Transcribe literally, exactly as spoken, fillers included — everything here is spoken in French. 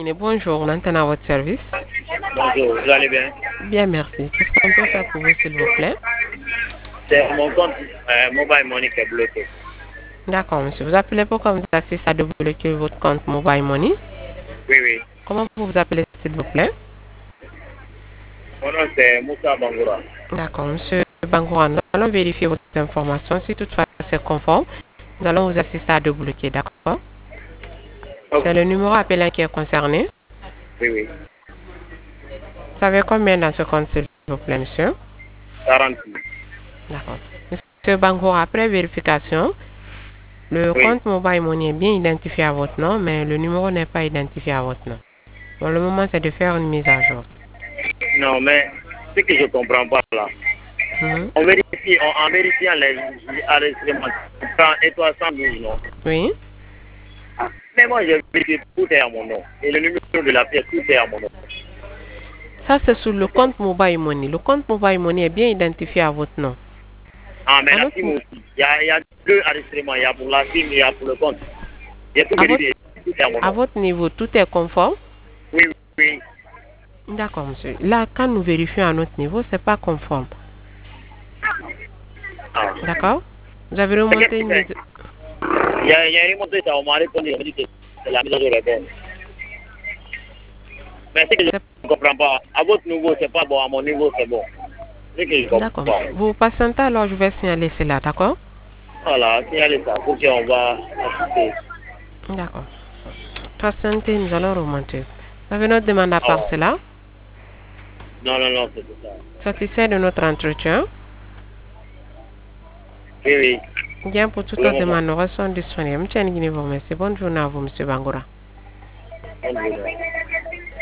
Bonjour, maintenant à votre service. Bonjour, vous allez bien? Bien, merci. Qu'est-ce qu'on peut faire pour vous, s'il vous plaît? C'est mon compte euh, Mobile Money qui est bloqué. D'accord, monsieur. Vous appelez pourquoi vous assistez à débloquer votre compte Mobile Money? Oui, oui. Comment vous vous appelez, s'il vous plaît? Mon nom c'est Moussa Bangoura. D'accord, monsieur Bangoura, nous allons vérifier votre information. Si toutefois c'est conforme, nous allons vous assister à débloquer, d'accord? Ok. C'est le numéro appelé qui est concerné. Oui, oui. Vous savez combien dans ce compte, s'il vous plaît, monsieur? quarante-six. D'accord. Monsieur Bangoura, après vérification, le Oui. compte Mobile Money est bien identifié à votre nom, mais le numéro n'est pas identifié à votre nom. Pour le moment, c'est de faire une mise à jour. Non, mais ce que je ne comprends pas là, Mhm. on vérifie, on- en vérifiant les enregistrements, on prend étoile cent douze, non? Oui. Mais moi, je vérifie, tout est à mon nom. Et le numéro de la pièce, tout est à mon nom. Ça, c'est sur le compte Mobile Money. Le compte Mobile Money est bien identifié à votre nom. Ah, mais À, la notre SIM ni- aussi. Il y a, il y a deux enregistrements. Il y a pour la SIM et il y a pour le compte. J'ai tout à votre, vérifié, tout est à mon à nom. votre niveau, tout est conforme? Oui, oui, oui. D'accord, monsieur. Là, quand nous vérifions à notre niveau, c'est pas conforme. Ah. D'accord? Vous avez Mais qu'est-ce remonté qui une fait? mise. Il y a, il y a une montée, ça, on m'a répondu, on m'a dit que c'est la mise à jour est bonne. Mais ce que je c'est- ne comprends pas, à votre niveau, c'est pas bon, à mon niveau, c'est bon. Ce que je ne comprends D'accord, pas. monsieur. Vous patientez, alors je vais signaler cela, d'accord? Voilà, signalez ça, pour qu'on va assister. D'accord. Patientez, nous allons remonter. Vous avez notre demande à Ah part ouais. cela? Non, non, non, c'est tout ça. Satisfait de notre entretien? Oui, oui, Bien, pour toute pour le autre moment. demande, nous restons disponibles. Monsieur Nguini vous remercie. Bonne journée à vous, monsieur Bangoura. Bonne journée.